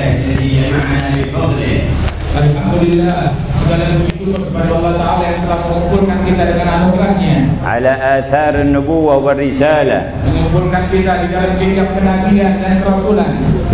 الذي جمعنا بفضله. Alhamdulillah, segala puji syukur kepada Allah Ta'ala yang telah mengumpulkan kita dengan anugerahnya. على آثار النبوة والرسالة. Mengumpulkan kita di dalam jejak kenabian dan kerasulan.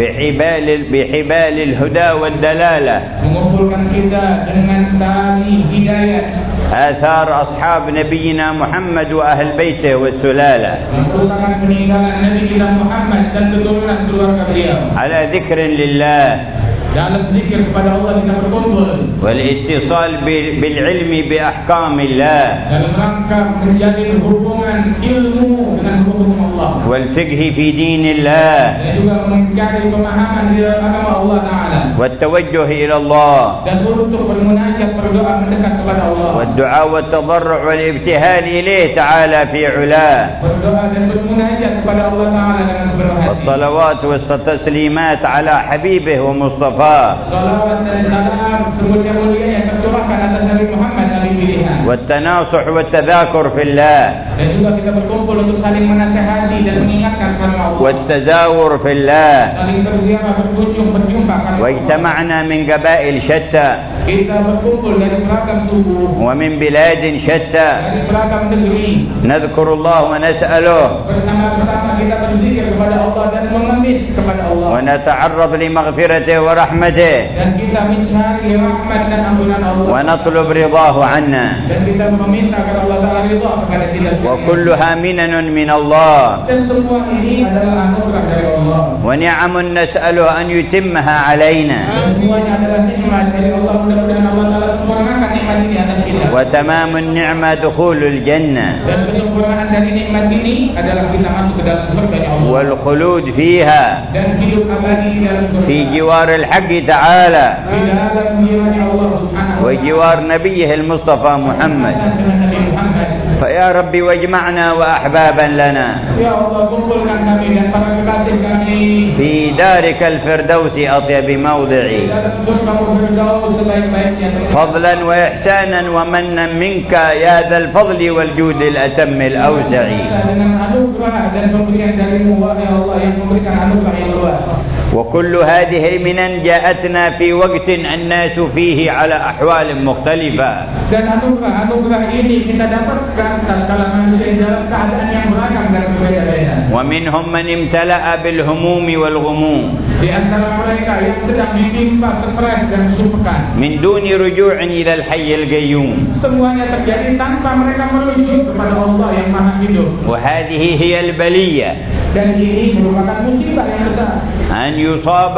بحبال الهدى والدلالة. Mengumpulkan kita dengan tali hidayah. آثار أصحاب نبينا محمد وأهل بيته والسلالة. Mengumpulkan peninggalan Nabi kita Muhammad dan keturunan keluarga beliau. على ذكر لله. Dalam zikir kepada Allah kita berkumpul. والاتصال بالعلم بأحكام الله. Dalam rangka menjalin hubungan ilmu dengan hukum Allah. والفقه في دين الله. Dan juga mencari pemahaman di dalam agama Allah Ta'ala. والتوجه إلى الله. Dan untuk bermunajat berdoa mendekat kepada Allah. والدعاء والتضرع والابتهال إليه تعالى في علاه. Berdoa dan bermunajat kepada Allah Ta'ala dengan sepenuh hati. والصلوات والتسليمات على حبيبه ومصطفاه. Salawat dan salam semulia-mulia yang tercurahkan atas Nabi Muhammad, Nabi pilihan. والتناصح والتذاكر في الله. Dan juga kita berkumpul untuk saling menasihati dan mengingatkan karena Allah. والتزاور في الله. Saling berziarah, berkunjung, berjumpa karena Allah. واجتمعنا من قبائل شتى. Kita berkumpul dari beragam suku, ومن بلاد شتى. dari beragam negeri. نذكر الله ونسأله. Bersama-sama kita berzikir kepada Allah dan mengemis kepada Allah. ونتعرض لمغفرته ورحمته. Dan kita mencari rahmat dan ampunan Allah. ونطلب رضاه عنا. Dan kita meminta agar Allah Ta'ala ridha kepada kita sekalian. وكلها منن من الله. Dan semua ini adalah anugerah dari Allah. ونعم نسأله أن يتمها علينا. Semuanya adalah nikmat dari Allah. Mudah-mudahan Allah Ta'ala sempurnakan nikmat ini atas kita. وتمام النعمة دخول الجنة. Dan kesempurnaan dari nikmat ini adalah kita masuk ke dalam surga Allah. والخلود فيها. Dan hidup abadi di dalam surga. في جوار الحق تعالى. Di dalam jiwanya Allah Subhanahu wa وجوار نبيه المصطفى محمد. Nabi Muhammad. فيا ربي واجمعنا وأحبابا لنا Ya Allah, kumpulkan kami dan para kekasih kami في دارك الفردوس أطيب موضع di dalam surga Firdaus sebaik-baiknya tempat. فضلا وإحسانا ومنا منك يا ذا الفضل والجود الأتم الأوسع. Dengan anugerah dan pemberian darimu, wahai Allah yang memberikan anugerah yang luas. وكل هذه المنن جاءتنا في وقت الناس فيه على أحوال مختلفة. Dan anugerah ini kita dapatkan tatkala manusia dalam keadaan yang beragam dan berbeda-beda. ومنهم من امتلأ بالهموم والغموم Di antara mereka yang sedang ditimpa stres dan kesusahan. من دون رجوع إلى الحي القيوم. Semuanya terjadi tanpa mereka merujuk kepada Allah yang Maha Hidup. وهذه هي البلية. Dan ini merupakan musibah yang besar. أن يصاب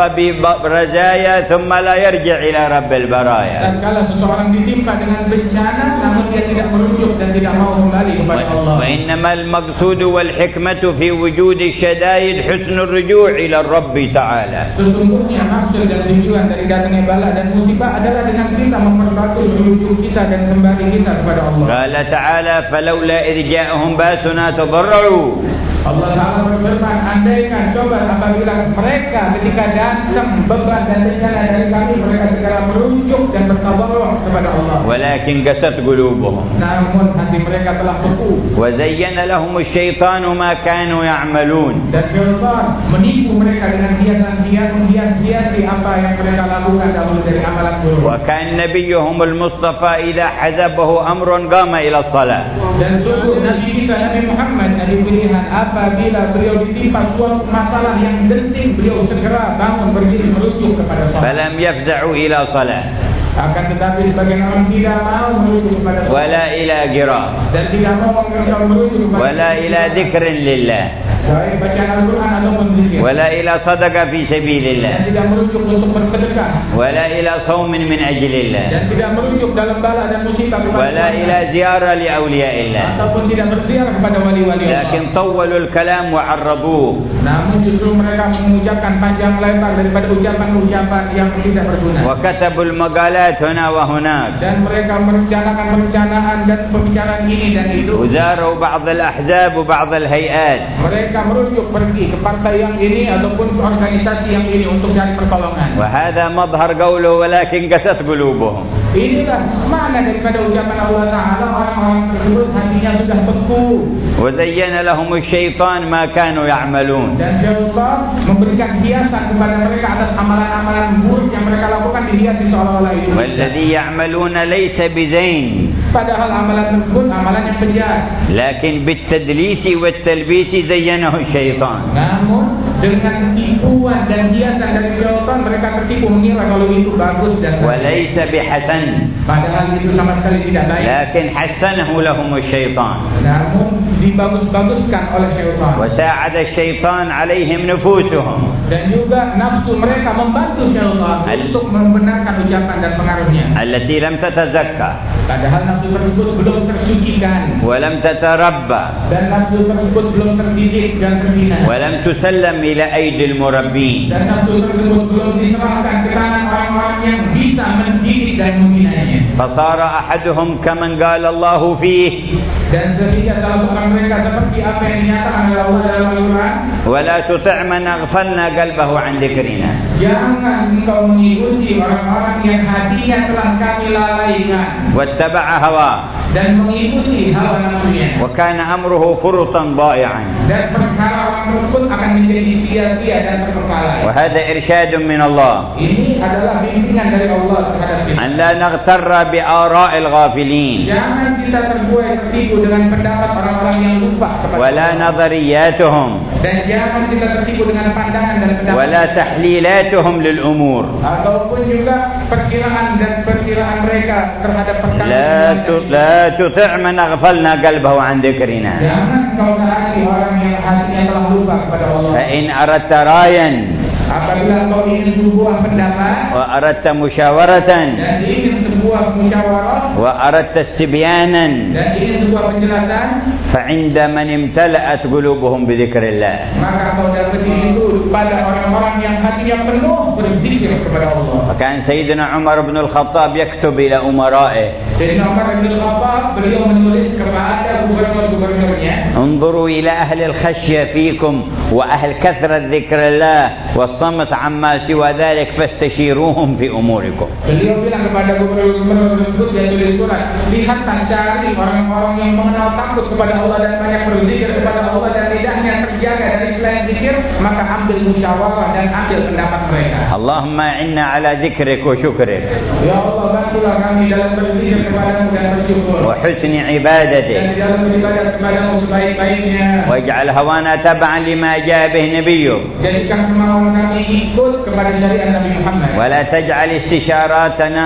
برزايا ثم لا يرجع إلى رب البرايا. Dan kalau seseorang ditimpa dengan bencana, namun dia tidak merujuk dan tidak mau kembali kepada Allah. وإنما المقصود والحكمة في وجود الشدائد حسن الرجوع إلى الرب تعالى. Sesungguhnya maksud dan tujuan dari datangnya bala dan musibah adalah dengan kita memperbaiki merujuk kita dan kembali kita kepada Allah. قال تعالى فلولا إذ جاءهم باسنا تضرعوا. Allah Ta'ala berfirman, andaikan coba apabila mereka ketika datang beban dan bencana dari kami, mereka segera merujuk dan bertadarruh kepada Allah. ولكن قست قلوبهم. Namun hati mereka telah beku. وزين لهم الشيطان ما كانوا يعملون. Dan syaitan menipu mereka dengan hias-hiasi apa yang mereka lakukan dahulu dari amalan buruk. وكان نبيهم المصطفى إذا حزبه أمر قام إلى الصلاة. Dan sungguh Nabi kita Nabi Muhammad, Nabi pilihan, apabila beliau ditimpa suatu masalah yang genting, beliau segera bangun berdiri merujuk kepada salat. فلم يفزعوا إلى صلاة Akan tetapi sebagian orang tidak mau merujuk kepada salat. ولا إلى قراءة Dan tidak mau merujuk kepada ولا إلى ذكر لله baik bacaan Al-Quran ataupun zikir. ولا إلى صدقة في سبيل الله Dan tidak merujuk untuk bersedekah. ولا إلى صوم من أجل الله Dan tidak merujuk dalam bala dan musibah kepada ولا Allah. إلى زيارة لأولياء الله. Ataupun tidak berziarah kepada wali-wali Allah. لكن طولوا الكلام وعرضوه. Namun justru mereka mengucapkan panjang lebar daripada ucapan-ucapan yang tidak berguna. وكتبوا المقالات مقالات هنا وهناك. Dan mereka merencanakan perencanaan dan pembicaraan ini dan itu. وزاروا بعض الأحزاب وبعض الهيئات. Mereka merujuk pergi ke partai yang ini ataupun ke organisasi yang ini untuk cari pertolongan. وهذا مظهر قوله ولكن قست قلوبهم. Inilah makna daripada ucapan Allah Ta'ala, orang-orang tersebut hatinya sudah beku. وزين لهم الشيطان ما كانوا يعملون. Dan syaitan memberikan hiasan kepada mereka atas amalan-amalan buruk yang mereka lakukan, dihiasi seolah-olah itu. والذي يعملون ليس بزين. Padahal amalan tersebut amalan yang bejat. لكن بالتدليس والتلبيس زينه الشيطان. Namun dengan tipuan dan hiasan dari syaitan mereka tertipu mengira kalau itu bagus dan وليس بحسن. padahal itu sama sekali tidak baik. لكن حسنه لهم الشيطان. Namun dibagus-baguskan oleh syaitan. وساعد الشيطان عليهم نفوسهم. Dan juga nafsu mereka membantu syaitan untuk membenarkan ucapan dan pengaruhnya. التي لم تتزكى. Padahal nafsu tersebut belum tersucikan. ولم تتربى. Dan nafsu tersebut belum terdidik dan terbina. ولم تسلم إلى أيدي المربين. Dan nafsu tersebut belum diserahkan ke tangan orang-orang yang bisa mendidik dan membinanya. فصار أحدهم كمن قال الله فيه. Dan sehingga salah seorang mereka seperti apa yang dinyatakan oleh Allah dalam Al-Quran. ولا تطع من أغفلنا قلبه عن ذكرنا. Jangan engkau mengikuti orang-orang yang hatinya telah kami lalaikan. واتبع هواه. Dan mengikuti hawa nafsunya. وكان أمره فرطا ضائعا. Dan perkara orang tersebut akan menjadi sia-sia dan terbengkalai. وهذا إرشاد من الله. Ini adalah bimbingan dari Allah terhadap kita. أن لا نغتر بآراء الغافلين. Jangan kita terbuai tertipu dengan pendapat orang-orang yang lupa kepada ولا Allah. نظرياتهم. Dan jangan kita tertipu dengan pandangan dan pendapat ولا تحليلاتهم للأمور. ataupun juga perkiraan dan perkiraan mereka terhadap perkara. لا تطع من أغفلنا قلبه عن ذكرنا. Jangan kau taati orang yang hatinya telah lupa kepada Allah. فإن أردت رايا Apabila kau ingin sebuah pendapat وأردت مشاورة dan ingin sebuah musyawarah وأردت استبيانا dan ingin sebuah penjelasan, فعند من امتلأت قلوبهم بذكر الله. maka kau dapati itu pada orang-orang yang hatinya penuh berzikir kepada Allah. فكان سيدنا عمر بن الخطاب يكتب إلى أمرائه: Sayyidina Umar bin Khattab beliau menulis kepada gubernur-gubernurnya, انظروا إلى أهل الخشية فيكم وأهل كثرة ذكر الله والصمت عما سوى ذلك فاستشيروهم في أموركم. Beliau bilang kepada gubernur-gubernur tersebut, dia tulis surat, lihatlah cari orang-orang yang mengenal takut kepada Allah dan banyak berzikir kepada Allah dan lidahnya terjaga dari selain zikir, maka ambil musyawarah dan ambil pendapat mereka. اللهم إنا على ذكرك وشكرك Ya Allah, bantulah kami dalam berzikir kepadamu dan bersyukur, وحسن dan عبادتك di dalam beribadah kepadamu sebaik-baiknya. واجعل هوانا تبعا لما جاء به نبيك Jadikan kemauan kami ikut kepada syariat Nabi Muhammad. ولا تجعل استشاراتنا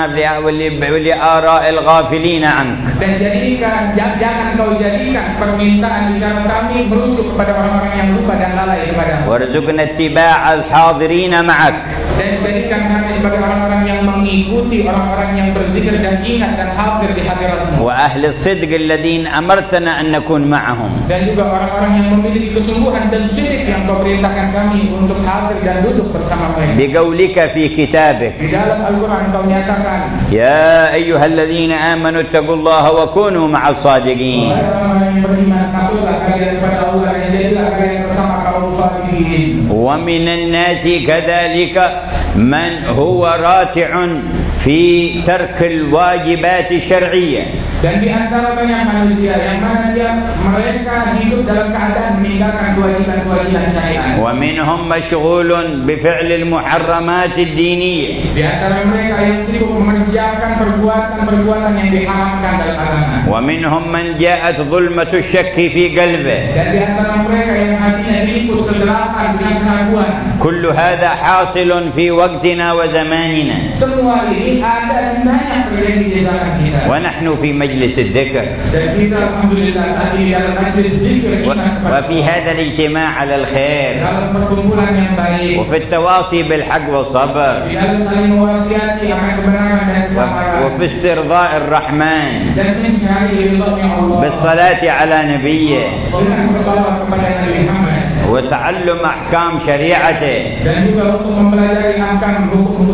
لآراء الغافلين عنك. Dan jangan kau jadikan permintaan bicara kami merujuk kepada orang-orang yang lupa dan lalai kepadamu. وارزقنا اتباع الحاضرين معك. Dan jadikan kami sebagai orang-orang yang mengikuti orang-orang yang berzikir dan ingat dan hadir di hadiratmu. وأهل الصدق الذين أمرتنا أن نكون معهم. Dan juga orang-orang yang memiliki kesungguhan dan sidik yang kau perintahkan kami untuk hadir dan duduk bersama mereka. بقولك في كتابك: Di dalam Al-Quran kau nyatakan, يا أيها الذين آمنوا اتقوا الله وكونوا مع الصادقين. orang-orang yang beriman, takutlah kalian kepada Allah dan jadilah kalian bersama kaum shalihin. ومن الناس كذلك من هو راتع في ترك الواجبات الشرعية. Dan di antara banyak manusia yang mana mereka hidup dalam keadaan meninggalkan kewajiban-kewajiban syariat. ومنهم مشغول بفعل المحرمات الدينية. Di antara mereka yang sibuk mengerjakan perbuatan-perbuatan yang diharamkan dalam agama. ومنهم من جاءت ظلمة الشك في قلبه. Dan di antara mereka yang hatinya diliput kegelapan dengan keraguan. كل هذا حاصل في وقتنا وزماننا. Semua ini ada dan banyak terjadi di zaman kita. ونحن في مجلس الذكر. Dan kita alhamdulillah tadi dalam majlis zikir وفي هذا الاجتماع على الخير. dalam perkumpulan yang baik. وفي التواصي بالحق والصبر. Di dalam saling mewasiati akan kebenaran dan kesabaran. وفي استرضاء الرحمن. Dan mencari ridha Allah. بالصلاة على نبيه. Dengan bersalawat kepada Nabi Muhammad. وتعلم أحكام شريعته. Dan juga untuk mempelajari ahkam hukum-hukum syariat.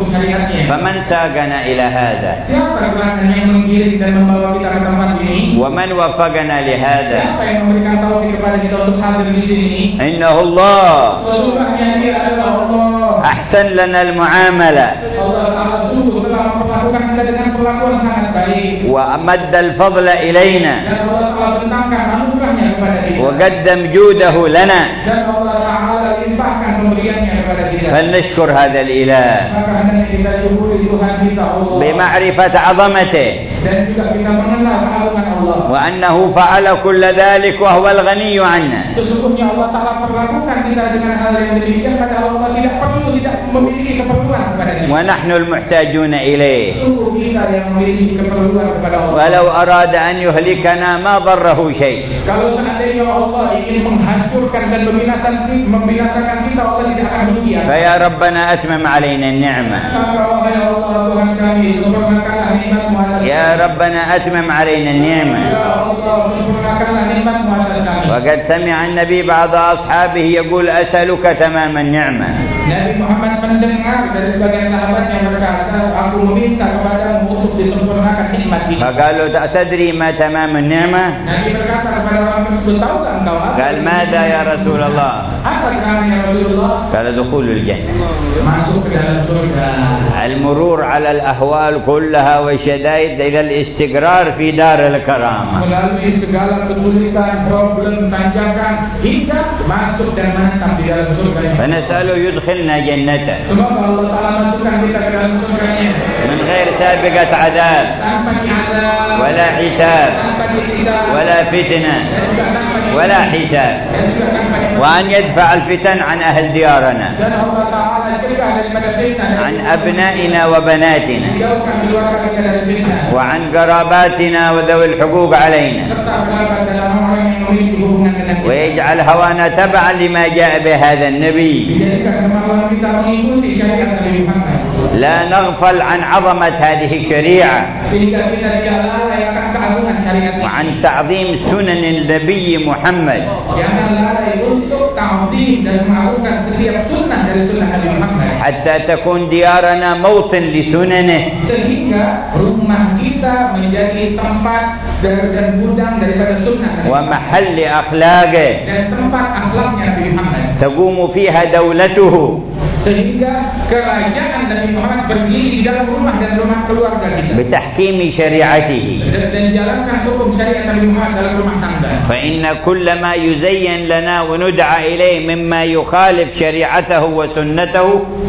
tempatnya. فمن ساقنا إلى هذا Siapa gerakan yang menggiring dan membawa kita ke tempat ini? ومن وفقنا لهذا Siapa yang memberikan taufik kepada kita untuk hadir di sini? إنه الله Sesungguhnya Dia adalah Allah. أحسن لنا المعاملة Allah Taala sungguh telah memperlakukan kita dengan perlakuan sangat baik. وأمد الفضل إلينا Dan Allah Taala bentangkan anugerahnya kepada kita. وقدم جوده لنا Dan Allah Taala limpahkan pemberiannya kepada kita. فلنشكر هذا الإله Maka hendaknya kita syukuri Tuhan kita Allah. بمعرفة عظمته Dan juga kita mengenal keagungan Allah. وأنه فعل كل ذلك وهو الغني عنا Sesungguhnya Allah Taala perlakukan kita dengan hal yang demikian, padahal Allah tidak memiliki keperluan kepada kita. ونحن المحتاجون إليه Sungguh kita yang memiliki keperluan kepada Allah. ولو أراد أن يهلكنا ما ضره شيء Kalau seandainya Allah ingin menghancurkan dan membinasakan kita, Allah tidak akan demikian. فيا ربنا أتمم علينا النعمة Maka wahai Allah Tuhan kami, sempurnakanlah nikmat-Mu atas kami. يا ربنا أتمم علينا النعمة Ya Allah, sempurnakanlah nikmat-Mu atas kami. وقد سمع النبي بعض أصحابه يقول أسألك تمام النعمة Nabi Muhammad mendengar dari sebagian sahabat yang berkata, aku meminta kepadamu untuk disempurnakan nikmat ini. فقالوا أتدري ما تمام النعمة Nabi berkata kepada orang tersebut, tahukah engkau apa? قال ماذا يا رسول الله Apa terang ya Rasulullah? قال دخول الجنة Masuk ke dalam surga. المرور على الأهوال كلها والشدائد إلى الاستقرار في دار الكرامة Melalui segala kesulitan, problem, tanjakan, hingga masuk dan menetap di dalam surga. فنسأله يدخلنا جنته Semoga Allah Taala masukkan kita ke dalam surganya من غير سابقة عذاب tanpa diazab, ولا حساب tanpa dihisab, ولا فتنة dan juga tanpa ولا حساب dan juga tanpa وأن يدفع الفتن عن أهل ديارنا dan Allah Taala cegah daripada fitnah, عن أبنائنا وبناتنا menjauhkan keluarga kita dari fitnah, وعن قراباتنا وذوي الحقوق علينا serta berlaku dalam orang yang memiliki hubungan dengan kita. ويجعل هوانا تبعا لما جاء به هذا النبي Dijadikan kemampuan kita mengikuti syariat Nabi Muhammad, لا نغفل عن عظمة هذه الشريعة sehingga kita tidak lalai akan keagungan syariat ini. وعن تعظيم سنن النبي محمد Jangan lalai untuk ta'zim dan mengagungkan setiap sunnah dari sunnah Nabi Muhammad, حتى تكون ديارنا موطن لسننه sehingga rumah kita menjadi tempat dan gudang daripada sunnah Nabi Muhammad, ومحل لأخلاقه dan tempat akhlaknya Nabi Muhammad, تقوم فيها دولته sehingga kerajaan Nabi Muhammad berdiri di dalam rumah dan rumah keluarga kita, بتحكيم شريعته dan jalankan hukum syariat Nabi Muhammad dalam rumah tangga. فإن كل ما يزين لنا وندعى إليه مما يخالف شريعته وسنته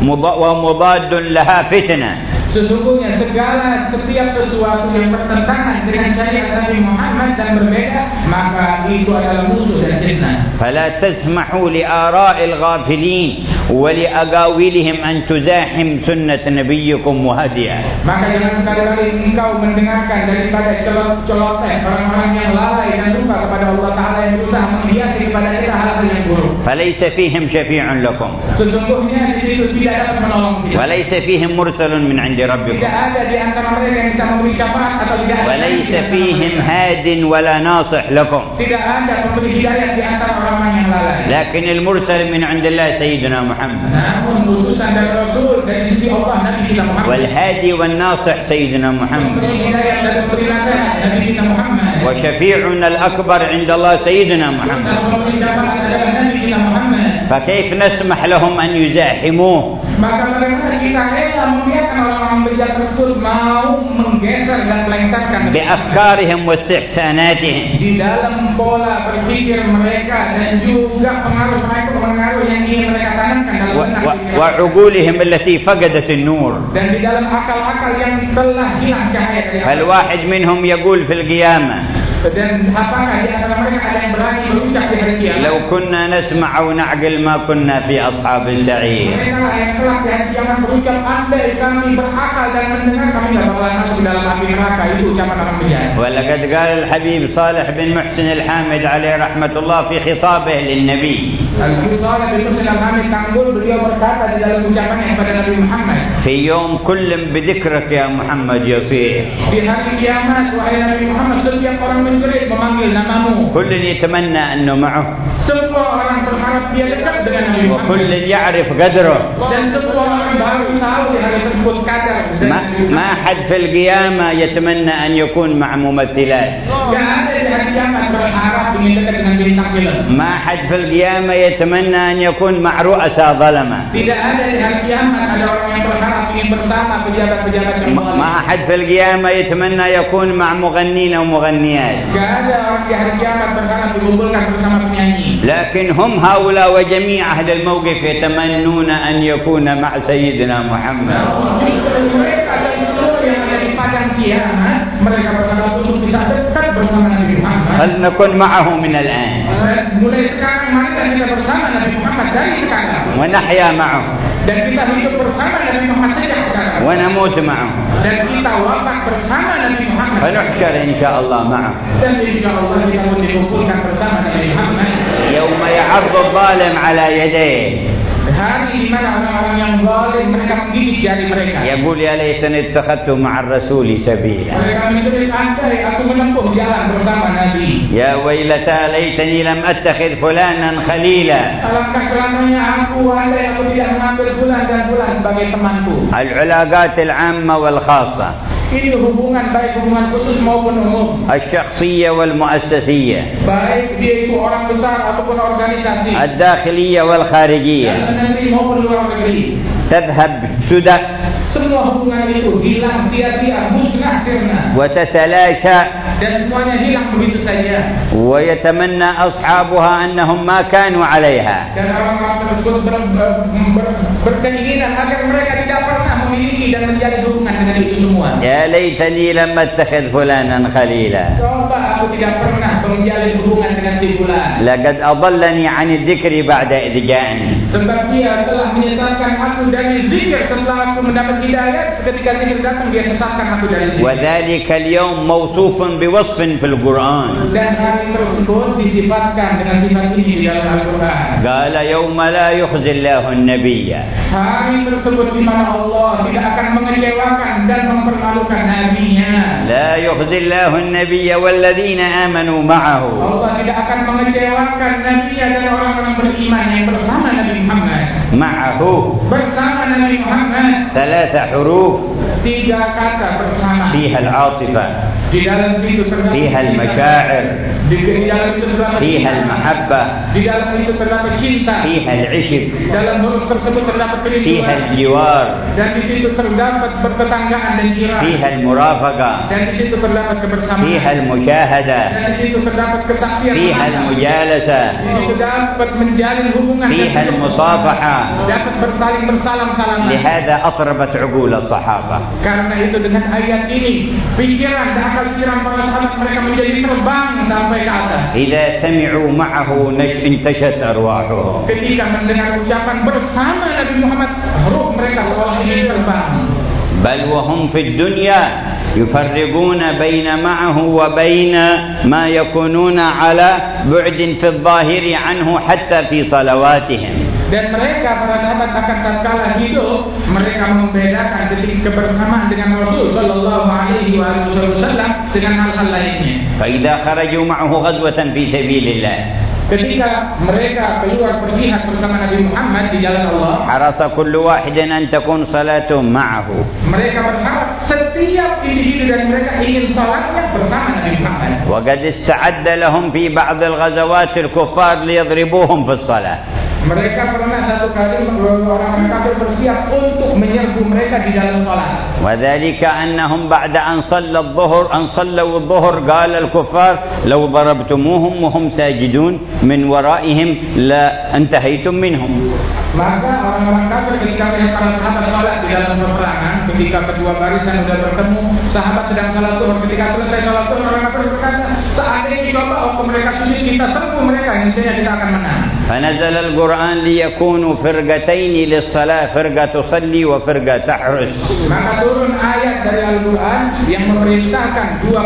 ومضاد لها فتنة Sesungguhnya setiap sesuatu yang bertentangan dengan syariat Nabi Muhammad dan berbeda, maka itu adalah musuh dan fitnah. فلا تسمحوا لآراء الغافلين ولأقاويلهم أن تزاحم سنة نبيكم وهديه. Maka jangan sekali-kali engkau mendengarkan daripada celoteh orang-orang yang lalai dan lupa kepada Allah Ta'ala yang berusaha menghiasi kepada kita hal-hal yang buruk. فليس فيهم شفيع لكم Sesungguhnya di situ tidak dapat menolong kita. وليس فيهم مرسل من عند ربكم Tidak ada di antara mereka yang bisa memberi syafaat atau tidak ada. وليس فيهم هاد ولا ناصح لكم Tidak ada pemberi hidayah di antara orang-orang yang lalai. لكن المرسل من عند الله سيدنا محمد Namun utusan dari Rasul dari sisi Allah Nabi kita Muhammad. والهادي والناصح سيدنا محمد Pemberi hidayah dan pemberi nasihat Nabi kita Muhammad. وشفيعنا الأكبر عند الله سيدنا محمد. Dan pemberi syafaat adalah Nabi kita Muhammad. فكيف نسمح لهم أن يزاحموه Maka bagaimana kita rela membiarkan orang-orang bejat tersebut mau menggeser dan melengsarkan بأفكارهم واستحساناتهم di dalam pola berpikir mereka dan juga pengaruh yang ingin mereka tanamkan dalam benak pikiran وعقولهم التي فقدت النور. dan di dalam akal-akal yang telah hilang cahaya dari Allah. فالواحد منهم يقول في القيامة Dan apakah di antara mereka ada yang berani berucap di hari kiamat? لو كنا نسمع ونعقل ما كنا في أصحاب السعير. Mereka lah yang telah di hari kiamat berucap, andai kami berakal dan mendengar, kami tidak bakalan masuk ke dalam api neraka. Itu ucapan orang bejat. ولقد قال الحبيب صالح بن محسن الحامد عليه رحمة الله في خطابه للنبي Al-Habib Saleh bin Muhsin Al-Hamid Tanggul, beliau berkata di dalam ucapannya kepada Nabi Muhammad, في يوم كل بذكرك يا محمد يصيح. di hari kiamat wahai Nabi Muhammad, setiap orang menjerit memanggil namamu. كل يتمنى أنه معه Semua orang berharap dia dekat dengan Nabi Muhammad. وكل يعرف قدره Dan semua orang baru tahu di hari tersebut kadar. ما أحد في القيامة يتمنى أن يكون مع ممثلات. Tidak ada di hari kiamat berharap ingin dekat dengan bintang film. ما أحد في القيامة يتمنى أن يكون مع رؤساء ظلمة. Tidak ada di hari kiamat ada orang yang berharap ingin bersama pejabat-pejabat yang zalim. ما أحد في القيامة يتمنى يكون مع مغنين أو مغنيات. Tidak ada orang di hari kiamat berharap dikumpulkan bersama penyanyi. لكن هم هؤلاء وجميع أهل الموقف يتمنون أن يكون مع سيدنا محمد. Mereka dan seluruh yang ada di padang kiamat, mereka berharap untuk bisa dekat bersama Nabi Muhammad. فلنكن معه من الآن. Mulai sekarang mari kita bersama Nabi Muhammad dari sekarang. ونحيا معه. Dan kita hidup bersama Nabi Muhammad sejak sekarang. ونموت معه. Dan kita wafat bersama Nabi Muhammad. فنحشر إن شاء الله معه. Dan insya Allah kita pun dikumpulkan bersama Nabi Muhammad. يوم يعض الظالم على يديه. Hari di mana orang-orang yang zalim mereka menggigit jari mereka. يقول يا ليتني اتخذت مع الرسول سبيلا. Mereka menulis andai aku menempuh jalan bersama Nabi. يا ويلتى ليتني لم أتخذ فلانا خليلا. Alangkah celakanya aku andai aku tidak mengambil fulan dan fulan sebagai temanku. العلاقات العامة والخاصة. Ini hubungan baik hubungan khusus maupun umum. الشخصية والمؤسسية. Baik dia itu orang besar ataupun organisasi. الداخلية والخارجية. Dalam negeri maupun luar negeri. تذهب سدى. Semua hubungan itu hilang sia-sia, musnah sirna. وتتلاشى. Dan semuanya hilang begitu saja. ويتمنى أصحابها أنهم ما كانوا عليها. Dan orang-orang tersebut berkeinginan agar mereka tidak pernah memiliki dan menjadi hubungan dengan itu semua. يا ليتني لم أتخذ فلانا خليلا. Coba aku tidak pernah menjalin hubungan dengan si fulan. لقد أضلني عن الذكر بعد إذ جاءني. Sebab dia telah menyesatkan aku dari zikir setelah aku mendapat hidayah. Ketika zikir datang dia sesatkan aku dari zikir. وذلك اليوم موصوف بوصف في القرآن. Dan hari tersebut disifatkan dengan sifat ini di dalam Al-Quran. قال يوم لا يخزي الله النبي. Hari tersebut di mana Allah tidak akan mengecewakan dan mempermalukan nabinya. لا يخزي الله النبي والذين آمنوا معه. Allah tidak akan mengecewakan nabinya dan orang-orang beriman yang bersama Nabi Muhammad. معه. Bersama Nabi Muhammad. 3 حروف. 3 kata bersama. فيها العاطفة. Di dalam itu terdapat فيها المشاعر. Di dalam itu terdapat فيها المحبة. Di dalam itu terdapat cinta. فيها العشق. Dalam huruf tersebut terdapat فيها kerinduan. الجوار. Dan di situ terdapat bertetanggaan dan jiran. فيها المرافقة. Dan di situ terdapat kebersamaan. فيها المشاهدة. Dan di situ terdapat kesaksian. فيها المجالسة. Di situ dapat menjalin hubungan. فيها المصافحة. Dapat bersaling bersalam-salaman. لهذا أطربت عقول الصحابة. Karena itu dengan ayat ini pikiran dan akal pikiran para sahabat mereka menjadi terbang sampai ke atas. إذا سمعوا معه انتشت أرواحهم. Ketika mendengar ucapan bersama Nabi Muhammad, ruh mereka seolah ingin terbang. بل وهم في الدنيا يفرقون بين معه وبين ما يكونون على بعد في الظاهر عنه حتى في صلواتهم. Dan mereka para sahabat akan tatkala hidup mereka membedakan ketika kebersamaan dengan Rasul sallallahu alaihi wasallam dengan hal-hal lainnya. فإذا خرجوا معه غزوة في سبيل الله. Ketika mereka keluar berjihad bersama Nabi Muhammad di jalan Allah, حرص كل واحد أن تكون صلاتهم معه. Mereka berharap setiap individu dan mereka ingin salatnya bersama Nabi Muhammad. وقد استعد لهم في بعض الغزوات الكفار ليضربوهم في الصلاة. Mereka pernah satu kali orang kafir bersiap untuk menyerbu mereka di dalam salat. وذلك أنهم بعد أن صلوا الظهر قال الكفار لو ضربتموهم وهم ساجدون من ورائهم لا انتهيتم منهم. Maka orang-orang kafir ketika melihat para sahabat salat di dalam peperangan, ketika kedua barisan sudah bertemu, sahabat sedang salat zuhur, ketika selesai salat zuhur orang kafir berkata, seandainya coba waktu mereka sujud kita serbu mereka, niscaya kita akan menang. فنزل القرآن ليكونوا فرقتين للصلاة، فرقة تصلي وفرقة تحرس. Maka turun ayat dari Al-Quran yang memerintahkan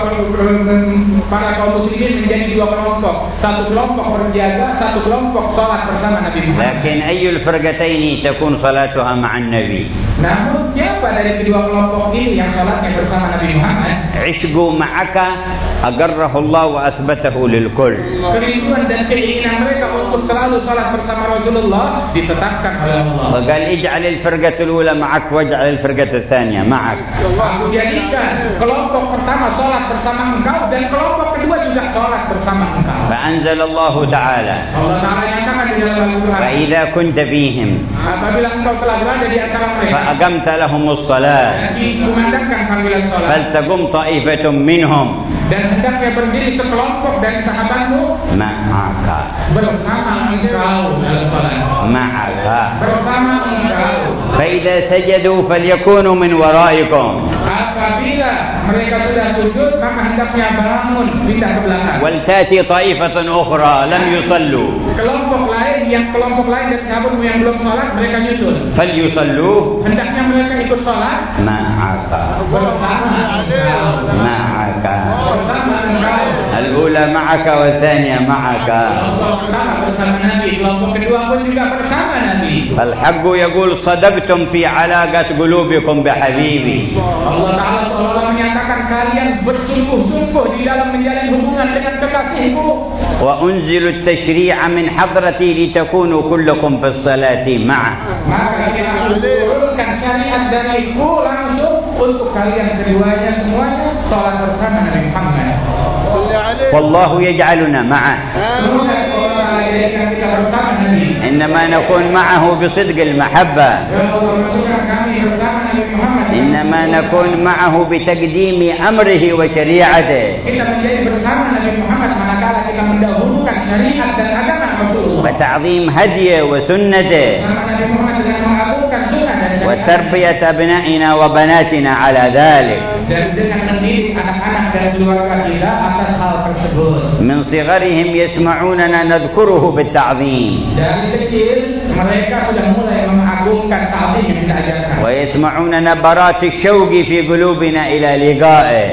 para kaum muslimin menjadi 2 kelompok. Satu kelompok berjaga, satu kelompok salat bersama Nabi Muhammad. لكن أي الفرقتين تكون صلاتها مع النبي؟ Namun siapa dari kedua kelompok ini yang salatnya bersama Nabi Muhammad? عشقوا معك أقره الله وأثبته للكل. Kerinduan dan keinginan mereka untuk selalu salat bersama Rasulullah ditetapkan oleh Allah. وقال اجعل الفرقة الأولى معك واجعل الفرقة الثانية معك. Aku jadikan kelompok pertama salat bersama engkau dan kelompok kedua juga salat bersama engkau. فأنزل الله تعالى Allah Taala nyatakan di dalam Al-Qur'an, فإذا كنت فيهم apabila engkau telah berada di antara mereka فأقمت لهم الصلاة dan dikumandangkan panggilan salat, فلتقم طائفة منهم dan hendaknya berdiri sekelompok dari sahabatmu معك bersama engkau dalam salat, bersama engkau. فإذا سجدوا فليكونوا من ورائكم Apabila mereka sudah sujud, maka hendaknya bangun pindah ke belakang. ولتأتي طائفة أخرى لم يصلوا Kelompok lain dari sahabatmu yang belum sholat, mereka nyusul. فليصلوا Hendaknya mereka ikut sholat معك bersama engkau. Bersama engkau. الأولى معك والثانية معك. Kelompok pertama bersama Nabi, kelompok kedua pun juga bersama Nabi. فالحق يقول صدقتم في علاقة قلوبكم بحبيبي. Allah Ta'ala seolah-olah menyatakan kalian bersungguh-sungguh di dalam menjalin hubungan dengan kekasihku. وأنزل التشريع من حضرتي لتكونوا كلكم في الصلاة معه. Maka kita turunkan syariat dariku langsung untuk kalian keduanya semuanya sholat bersama Nabi Muhammad. والله يجعلنا معه. إنما نكون معه بصدق المحبة. إنما نكون معه بتقديم أمره وشريعته وتعظيم هديه وسنته وتربية أبنائنا وبناتنا على ذلك من صغرهم يسمعوننا نذكره بالتعظيم ويسمعون نبرات الشوق في قلوبنا إلى لقائه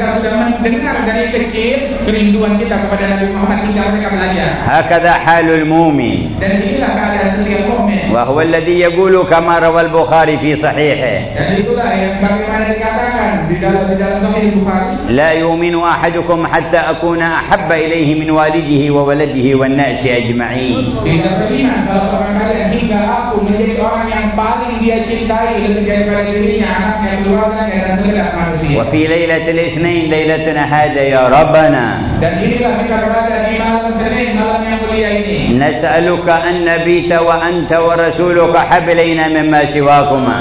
هكذا حال المؤمن وهو الذي يقول كما روى البخاري في صحيحه لا يؤمن أحدكم حتى أكون أحب إليه من والده وولده والناس أجمعين وفي ليلة الاثنين ليلتنا هذا يا ربنا نسألك أن نبيت وأنت ورسولك حبلينا مما سواكما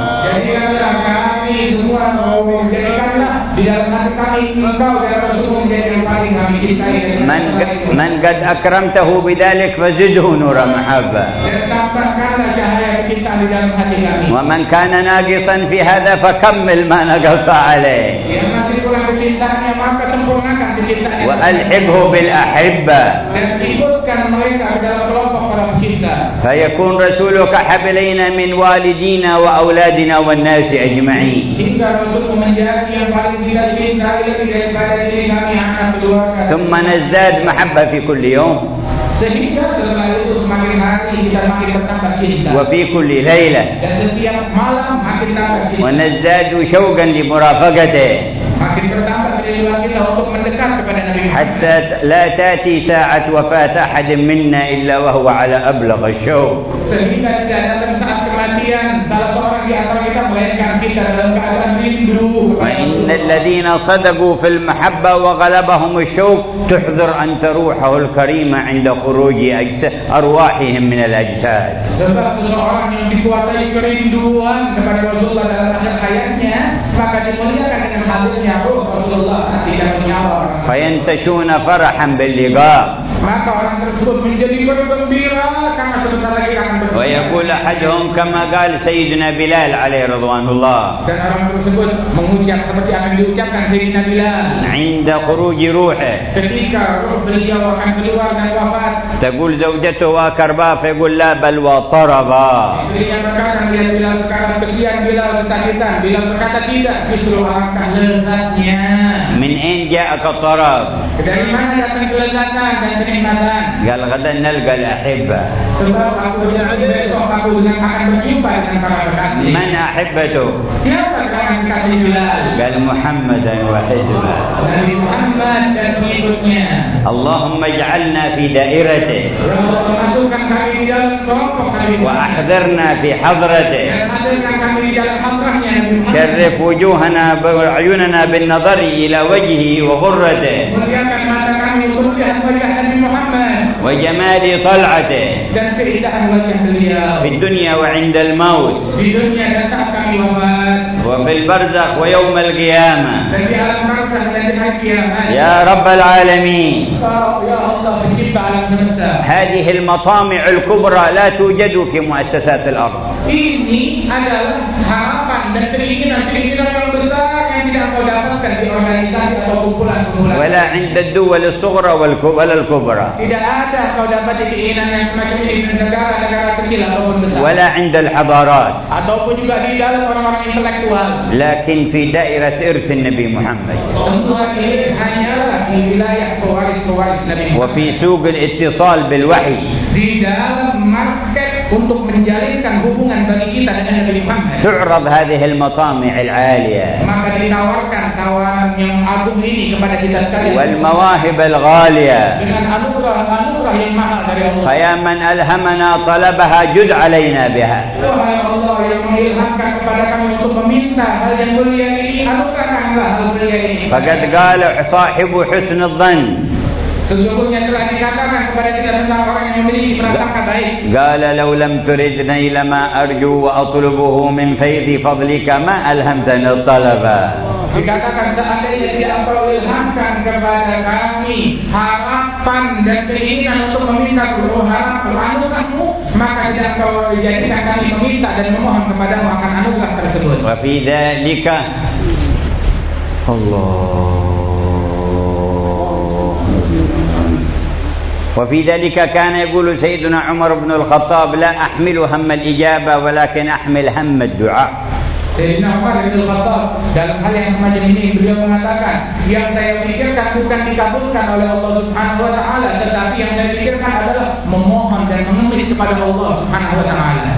من قد أكرمته بذلك فزده نور محبة ومن كان ناقصا في هذا فكمل ما نقص عليه وألحقه بالأحبة فيكون رسولك حبلين من والدينا وأولادنا والناس أجمعين ثم نزداد محبة في كل يوم وفي كل ليلة ونزداد شوقا لمرافقته حتى لا تأتي ساعة وفاة أحد منا إلا وهو على أبلغ الشوق وإن الذين صدقوا في المحبة وغلبهم الشوق تحذر أن تروحه الكريمة عند خروج أرواحهم من الأجساد فينتشون فرحا باللقاء ويقول أحدهم كما قال سيدنا بلال عليه رضوان الله عند خروج روحه تقول زوجته وكربا فيقول لا بل وطربا من أين جاءك الطرب قال غدا نلقى الأحبة من أحبته akan kasih Bilal. قال محمدا وحزبه. Nabi Muhammad dan pengikutnya. اللهم اجعلنا في دائرته Masukkan kami di dalam kelompok Nabi Muhammad. وأحضرنا في حضرته. Dan hadirkan kami di dalam hadrahnya Nabi Muhammad. شرف وجوهنا وعيوننا بالنظر إلى وجهه وغرته Muliakan mata kami untuk melihat wajah Nabi Muhammad. وجمال طلعته Dan keindahan wajah beliau. في الدنيا وعند الموت Di dunia dan saat kami wafat. وفي البرزخ ويوم القيامة. Dan di alam barzakh dan di hari kiamat. يا رب العالمين، Ya Allah pencipta alam semesta. هذه المطامع الكبرى لا توجد في مؤسسات الأرض. Ini adalah harapan dan keinginan yang besar yang tidak kau dapatkan di organisasi atau kumpulan-kumpulan. ولا عند الدول الصغرى ولا الكبرى. Tidak ada kau dapat keinginan yang semacam ini di negara-negara kecil ataupun besar. ولا عند الحضارات. Ataupun juga di dalam orang-orang intelektual. لكن في دائرة إرث النبي محمد. Semua ini hanyalah di wilayah pewaris-pewaris Nabi Muhammad. وفي سوق الاتصال بالوحي. Di dalam market untuk menjalinkan hubungan bagi kita dengan Nabi Muhammad. تعرض هذه المطامع العالية. Maka ditawarkan tawaran yang agung ini kepada kita sekalian. والمواهب الغالية. Dengan anugerah yang mahal dari Allah. فيا من ألهمنا طلبها جد علينا بها. Wahai Allah yang mengilhamkan kepada kami untuk meminta hal yang mulia ini, anugerahkanlah hal mulia ini. فقد قال صاحب حسن الظن. Sesungguhnya telah dikatakan kepada kita tentang orang yang memiliki prasangka baik. قال لو لم تردني لما أرجو وأطلبه من فيض فضلك ما ألهمتني الطلب. Dikatakan seandainya tidak engkau ilhamkan kepada kami harapan dan keinginan untuk meminta anugerahmu, maka tidak engkau jadikan kami meminta dan memohon kepadamu akan anugerah tersebut. وفي ذلك وفي ذلك كان يقول سيدنا عمر بن الخطاب لا أحمل هم الإجابة ولكن أحمل هم الدعاء. Sayyidina Umar bin Khattab dalam hal yang semacam ini beliau mengatakan, yang saya pikirkan bukan dikabulkan oleh Allah Subhanahu wa taala, tetapi yang saya pikirkan adalah memohon dan mengemis kepada Allah Subhanahu wa taala.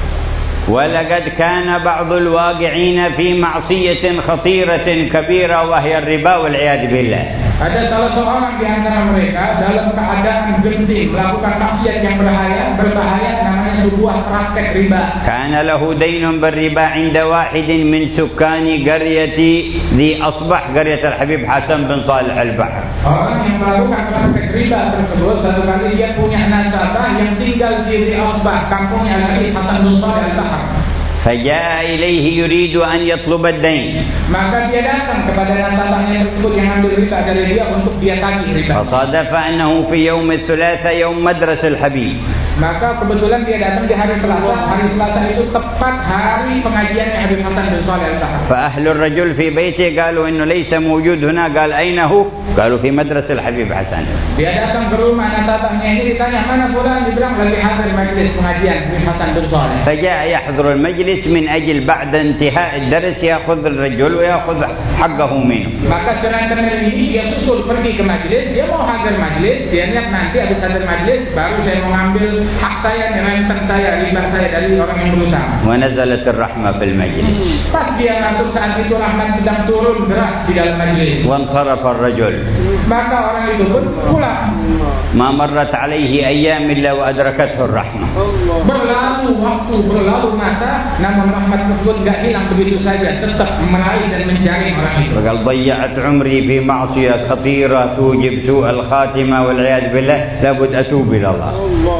ولقد كان بعض الواقعين في معصية خطيرة كبيرة وهي الربا والعياذ بالله. Ada salah seorang di antara mereka dalam keadaan genting melakukan maksiat yang berbahaya namanya sebuah praktek riba. كان له دين بالربا عند واحد من سكان قرية ذي أصبح قرية الحبيب حسن بن صالح البحر. Orang yang melakukan praktek riba tersebut satu kali dia punya nasabah yang tinggal di Asbah, kampungnya Al-Habib Hasan bin Salih Al-Bahar. فجاء إليه يريد أن يطلب الدين. Maka dia datang kepada nasabahnya tersebut yang ambil riba dari dia untuk dia tagih riba. فصادف أنه في يوم الثلاثاء يوم مدرسة الحبيب. Maka kebetulan dia datang di hari Selasa. Hari Selasa itu tepat hari pengajiannya Habib Hasan bin Salih Al-Bahar. فأهل الرجل في بيته قالوا إنه ليس موجود هنا. قال أين هو؟ قالوا في مدرسة الحبيب حسن. Dia datang ke rumah nasabahnya ini, ditanya mana fulan, dibilang lagi hadir majlis pengajian Habib Hasan bin Salih. فجاء يحضر المجلس من أجل بعد انتهاء الدرس يأخذ الرجل ويأخذ حقه منه. Maka sedangkan ini dia susul pergi ke majlis, dia mau hadir majlis, dia niat nanti habis hadir majlis baru saya mau ngambil hak saya, renten saya, riba saya dari orang yang berutang. ونزلت الرحمة في المجلس. Pas dia masuk saat itu rahmat sedang turun deras di dalam majlis. وانصرف الرجل. Maka orang itu pun pulang. ما مرت عليه أيام إلا وأدركته الرحمة. Berlalu waktu, berlalu masa, namun rahmat tersebut tidak hilang begitu saja, tetap meraih dan mencari orang itu. فقال ضيعت عمري في معصية خطيرة توجب سوء الخاتمة والعياذ بالله لابد أتوب إلى الله.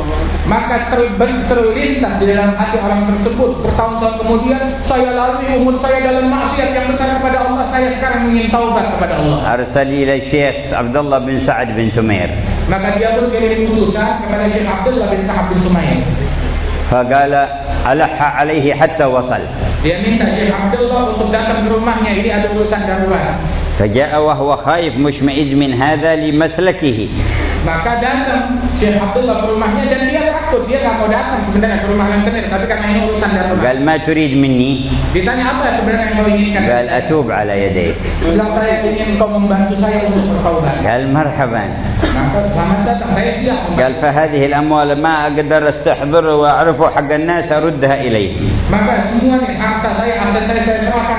Maka terlintas di dalam hati orang tersebut bertahun-tahun kemudian, saya lalui umur saya dalam maksiat yang besar kepada Allah, saya sekarang ingin taubat kepada Allah. أرسل إلى الشيخ عبد الله بن سعد بن سمير. Maka dia pun kirim utusan kepada Syekh Abdullah bin Sa'ad bin Sumail. فقال ألح عليه حتى وصل. Dia minta Syekh Abdullah untuk datang ke rumahnya, ini ada urusan darurat. فجاء وهو خائف مشمئز من هذا لمسلكه. Maka datang Syekh Abdullah ke rumahnya dan dia takut, dia tak mau datang sebenarnya ke rumah rentenir, tapi karena ini urusan darurat. قال ما تريد مني؟ Ditanya apa sebenarnya yang kau inginkan? قال أتوب على يديك. Bilang saya ingin kau membantu saya untuk bertaubat. قال مرحبا. Maka selamat datang, saya siap. قال فهذه الأموال ما أقدر أستحضر وأعرف حق الناس أردها إليه. Maka semua nih harta saya serahkan kepada engkau.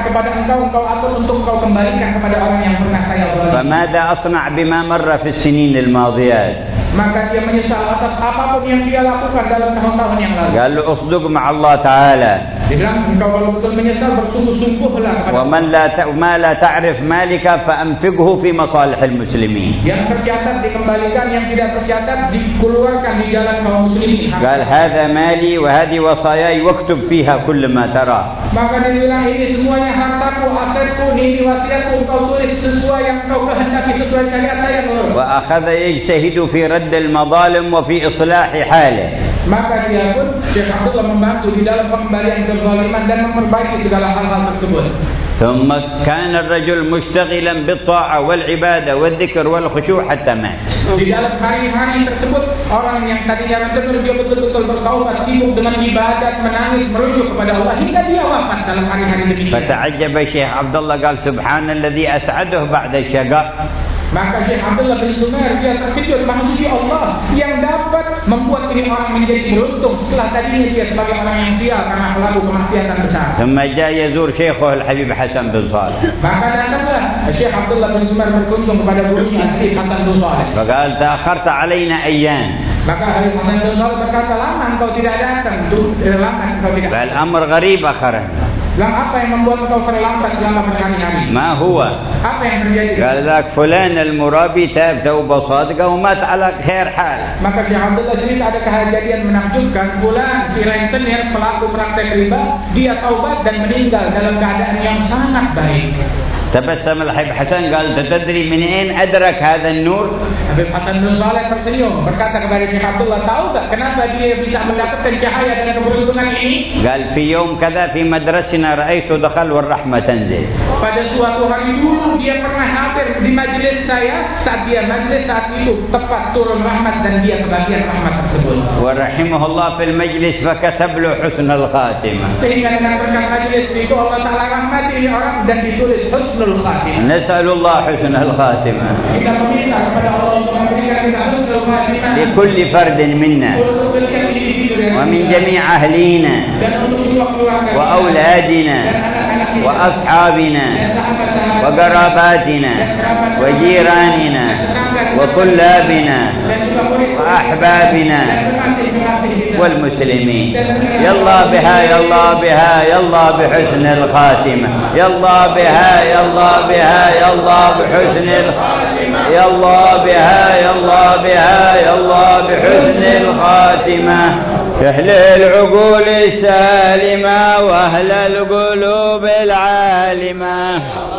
engkau atur untuk engkau kembalikan kepada orang yang pernah saya zalimi. فماذا أصنع بما مر في السنين الماضيات؟ Maka dia menyesal atas apapun yang dia lakukan dalam tahun-tahun yang lalu. قال له اصدق مع الله تعالى. Dia bilang, engkau kalau betul menyesal bersungguh-sungguhlah kepada وما لا تعرف مالك فأنفقه في مصالح المسلمين. Yang tercatat dikembalikan, yang tidak tercatat dikeluarkan di jalan kaum muslimin. قال هذا مالي وهذه وصاياي واكتب فيها كل ما ترى. Maka dia bilang, ini semuanya hartaku, asetku, ini wasiatku, engkau tulis sesuai yang kau kehendaki, sesuai syariat saya. وأخذ يجتهد في رد المظالم وفي إصلاح حاله. Maka dia pun Syekh Abdullah membantu di dalam pengembalian kezaliman dan memperbaiki segala hal-hal tersebut. ثم كان الرجل مشتغلا بالطاعة والعبادة والذكر والخشوع حتى مات. Di dalam hari-hari tersebut orang yang tadinya benar dia betul-betul bertaubat, sibuk dengan ibadat, menangis, merujuk kepada Allah hingga dia wafat dalam hari-hari demikian. فتعجب الشيخ عبد الله قال سبحان الذي أسعده بعد الشقاء. Maka Syekh Abdullah bin Zumair dia terkejut, maksudnya Allah yang dapat membuat ini orang menjadi beruntung setelah tadinya dia sebagai orang yang sial karena pelaku kemaksiatan besar. ثم جاء يزور شيخه الحبيب حسن بن صالح. Maka datanglah Syekh Abdullah bin Zumair berkunjung kepada gurunya Syekh Hasan bin Saleh. فقال تأخرت علينا أيام. Maka Syekh Hasan bin Saleh berkata, lama engkau tidak datang, lama engkau tidak. فالأمر غريب أخرا. Bilang, apa yang membuat engkau terlambat selama berhari-hari? ما هو؟ Apa yang terjadi? قال ذاك فلان المرابي تاب توبة صادقة ومات على خير حال. Maka Syekh Abdullah cerita ada kejadian menakjubkan. Fulan si rentenir pelaku praktek riba, dia taubat dan meninggal dalam keadaan yang sangat baik. تبسم الحبيب حسن قال تدري من أين أدرك هذا النور؟ Habib Hasan bin Saleh tersenyum berkata kepada Syekh Abdullah, tahu tak kenapa dia bisa mendapatkan cahaya dan keberuntungan ini? قال في يوم كذا في مدرسنا رأيته دخل والرحمة تنزل. Pada suatu hari dulu dia pernah hadir di majelis saya, saat dia majelis saat itu tepat turun rahmat dan dia kebagian rahmat tersebut. ورحمه الله في المجلس فكتب له حسن الخاتمة. Sehingga dengan berkat majelis itu Allah Ta'ala rahmati ini orang dan ditulis husnul khatimah. نسأل الله حسن الخاتمة Kita meminta kepada Allah untuk memberikan kita husnul khatimah لكل فرد منا ومن جميع أهلينا وأولادنا وأصحابنا وقراباتنا وجيراننا وطلابنا وأحبابنا والمسلمين. يلا بها يلا بها يلا بحسن الخاتمة. يلا بها يلا بها يلا بحسن الخاتمة. يلا بها يلا بها يلا بحسن الخاتمة. أهل العقول السالمة وأهل القلوب العالمة.